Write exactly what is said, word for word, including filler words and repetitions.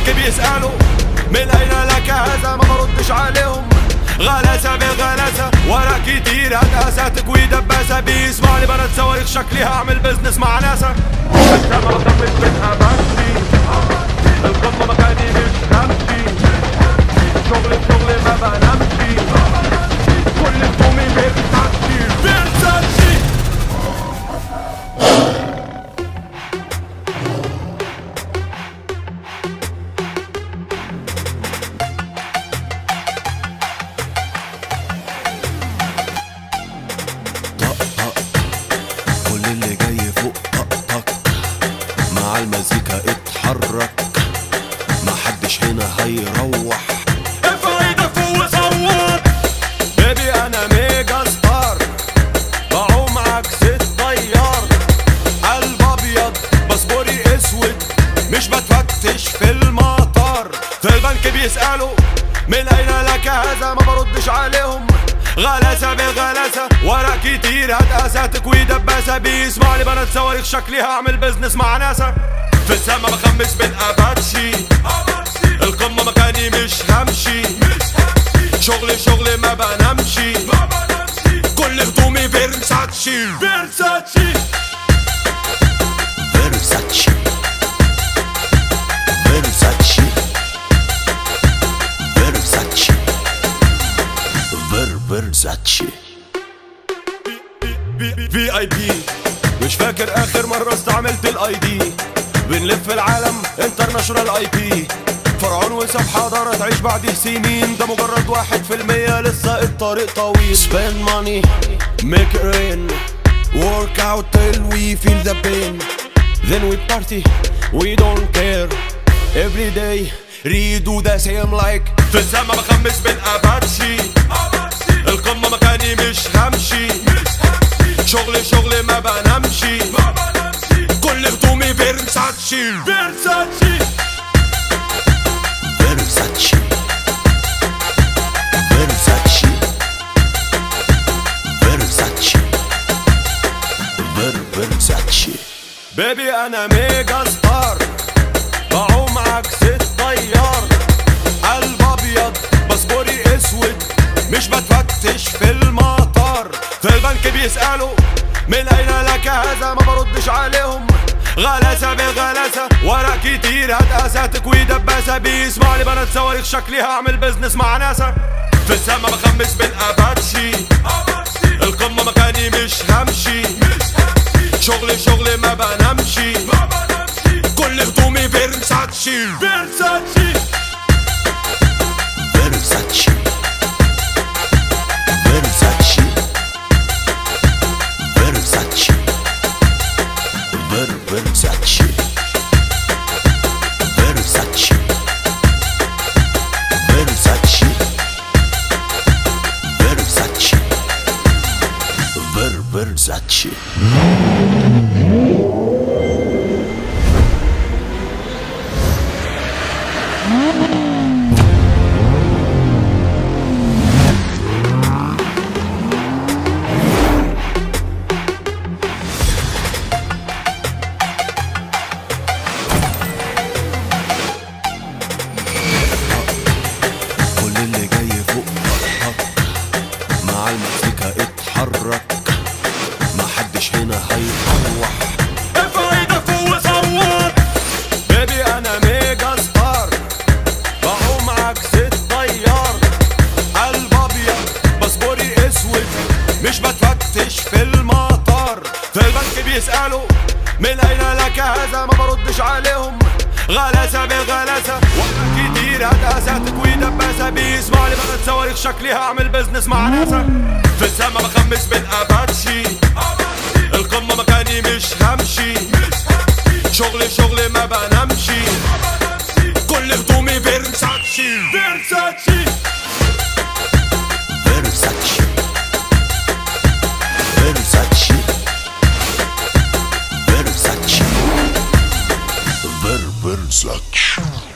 البنك بيسألوا من أين لك هذا، ما بردش عليهم غلاسة بغلاسة، ورق كتير هداسة تكوي دباسة، بيسمعني بنات صواريخ شكلي هعمل بزنس مع ناسا. السما بخمس منها بمشي، القمة مكاني مش همشي، شغل شغل ما بنمشي، كل هدومي فيرساتشي فيرساتشي. كل اللي جاي فوق طقطق، مع المزيكا اتحرك، محدش هنا هيروح. ارفع ايدك فوق وصوت، بيبي انا ميجا ستار، بعوم عكس الطيار، قلب ابيض باسبوري اسود، مش بتفتش في المطار. في البنك بيسألوا من اين لك هذا، ما بردش عليهم غلاسة بغلاسة، ورق كتير هداسة تكوي دباسة، بيسمعني بنات صواريخ شكلي هعمل بزنس مع ناسا. في السما بخمس بالاباتشي، القمة مكاني مش همشي، شغل شغل ما بنمشي، كل هدومي فيرساتشي فيرساتشي فيرساتشي فيرساتشي فيرساتشي فير فيرساتشي. في اي بي، مش فاكر اخر مرة استعملت الاي دي، بنلف العالم انترناشونال اي بي، فرعون وساب حضارة تعيش بعده سنين، ده مجرد واحد في المية لسه الطريق طويل. Spend money, make it rain, work out till we feel the pain, then we party, we don't care, every day redo the same like. في السما بخمس بالاباتشي، القمة مكاني مش همشي، شغل شغل ما بنمشي، كل هدومي فيرساتشي فيرساتشي فيرساتشي فيرساتشي فيرساتشي فير فيرساتشي. بيبي انا ميجا ستار، بعوم عكس الطيار، قلب ابيض باسبوري اسود، مش بتفتش في المطار. في البنك بيسألوا من اين لك هذا، ما بردش عليهم غلاسة بغلاسة، ورق كتير هداسة تكوي دباسة، بيسمعني بنات صواريخ شكلي هعمل بزنس مع ناسا. في السما بخمس بالاباتشي، القمة مكاني مش همشي، شغل شغل ما بنمشي، كل هدومي فيرساتشي فيرساتشي فيرساتشي فيرساتشي فيرساتشي فير فيرساتشي فيرساتشي فيرساتشي فيرساتشي فير فيرساتشي. كل اللي جاي فوق طقطق، مع المزيكا اتحرك، محدش هنا هيروح. ارفع ايدك فوق وصوت، بيبي انا ميجا ستار، بعوم عكس الطيار، قلب ابيض باسبوري اسود، مش بتفتش في المطار. في البنك بيسألوا من اين لك هذا، ما بردش عليهم غلاسة بغلاسة، ورق كتير هداسة تكوي دباسة، بيسمعني بنات صواريخ شكلي هعمل بزنس مع ناسا. في السما بخمس بالاباتشي، القمة مكاني مش همشي، شغل شغل ما بنمشي، كل هدومي فيرساتشي فيرساتشي فيرساتشي فيرساتشي فيرساتشي فير فيرساتشي.